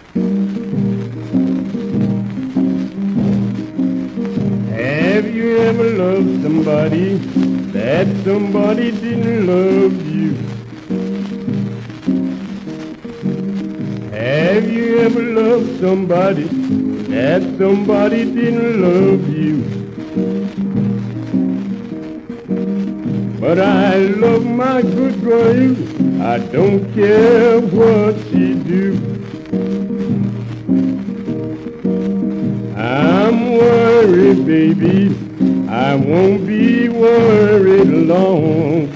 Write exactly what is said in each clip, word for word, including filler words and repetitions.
Have you ever loved somebody that somebody didn't love you? Have you ever loved somebody that somebody didn't love you? But I love my good girl, I don't care what she do. I'm worried, baby, I won't be worried long.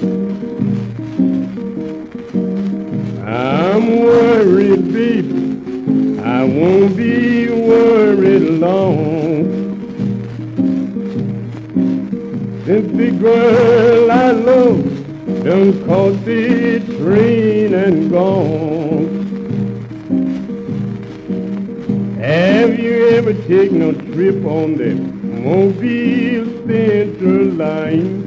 I'm worried, baby, I won't be worried long. Since the girl I love done caught the train and gone. Have you ever taken a trip on the Mobile Central Line?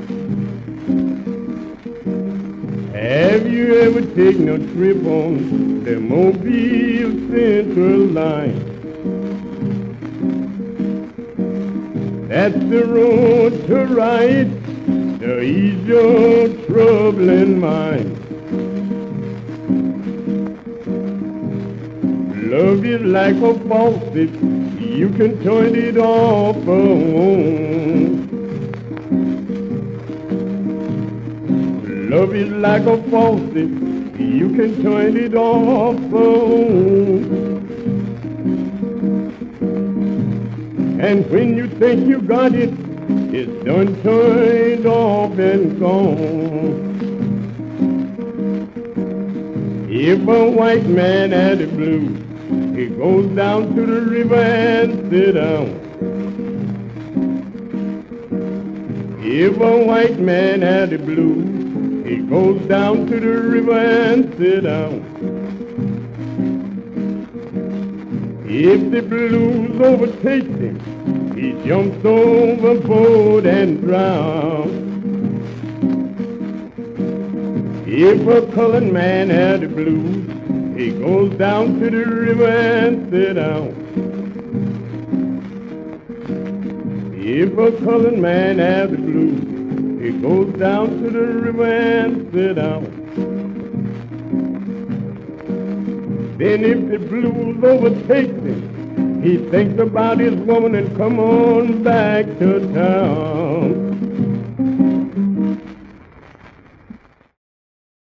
Have you ever taken a trip on the Mobile Central Line? That's the road to ride to ease your troubling mind. Love is like a faucet, you can turn it off or on. Love is like a faucet, you can turn it off or on. And when you think you got it, it's done turned off and gone. If a white man had the blues, he goes down to the river and sit down. If a white man had the blues, he goes down to the river and sit down. If the blues overtakes him, he jumps overboard and drowns. If a colored man had the blues, he goes down to the river and sit down. If a colored man has the blues, he goes down to the river and sit down. Then if the blues overtakes him, he thinks about his woman and come on back to town.